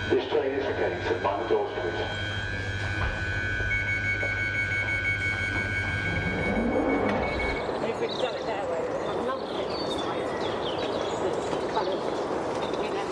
This train is for Kennington. Mind the doors, please. If we'd done it their way, we'd have another thing on the side. The kind of, you know.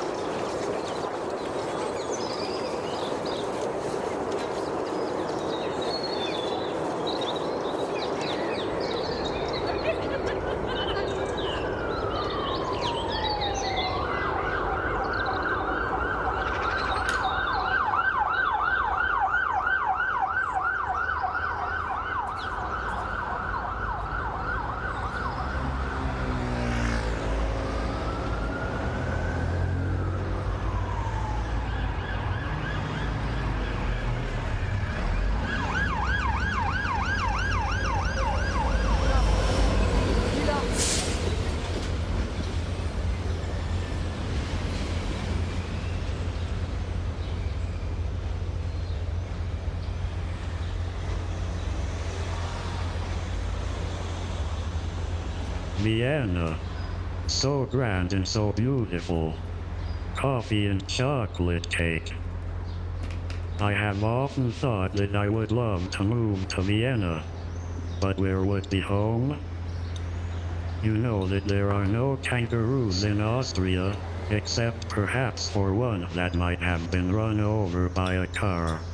Vienna. So grand and so beautiful. Coffee and chocolate cake. I have often thought that I would love to move to Vienna. But where would be home? You know that there are no kangaroos in Austria, except perhaps for one that might have been run over by a car.